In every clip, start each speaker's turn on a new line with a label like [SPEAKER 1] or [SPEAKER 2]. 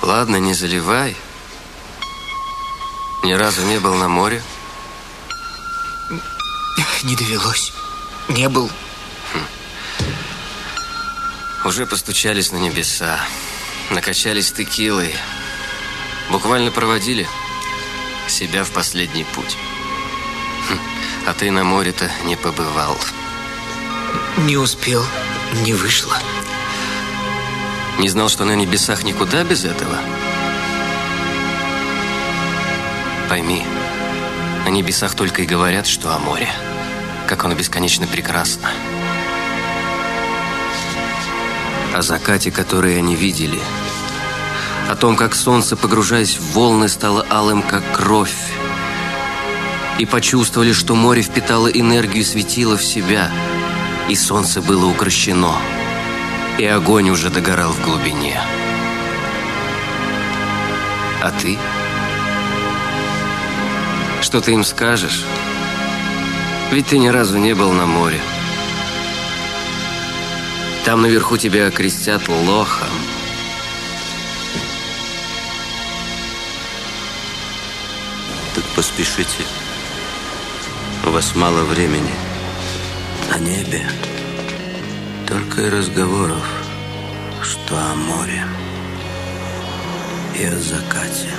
[SPEAKER 1] Ладно, не заливай. Ни разу не был на море?
[SPEAKER 2] Не довелось. Не был.
[SPEAKER 1] Уже постучались на небеса. Накачались текилой. Буквально проводили себя в последний путь. А ты на море-то не побывал.
[SPEAKER 2] Не успел, не вышло.
[SPEAKER 1] Не знал, что на небесах никуда без этого? Пойми, на небесах только и говорят, что о море. Как оно бесконечно прекрасно. О закате, который они видели. О том, как солнце, погружаясь в волны, стало алым, как кровь. И почувствовали, что море впитало энергию светила в себя. И солнце было укрощено. И огонь уже догорал в глубине. А ты? Что ты им скажешь? Ведь ты ни разу не был на море. Там наверху тебя окрестят лохом.
[SPEAKER 3] Так поспешите. У вас мало времени. О небе только и разговоров, что о море и о закате.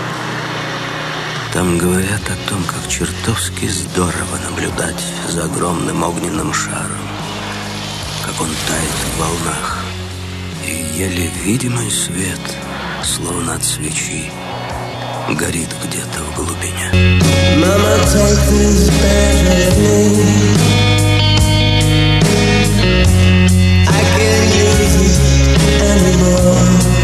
[SPEAKER 3] Там говорят о том, как чертовски здорово наблюдать за огромным огненным шаром, как он тает в волнах, и еле видимый свет, словно от свечи, горит где-то в глубине. Mama, take this bed with me. I can't use it anymore.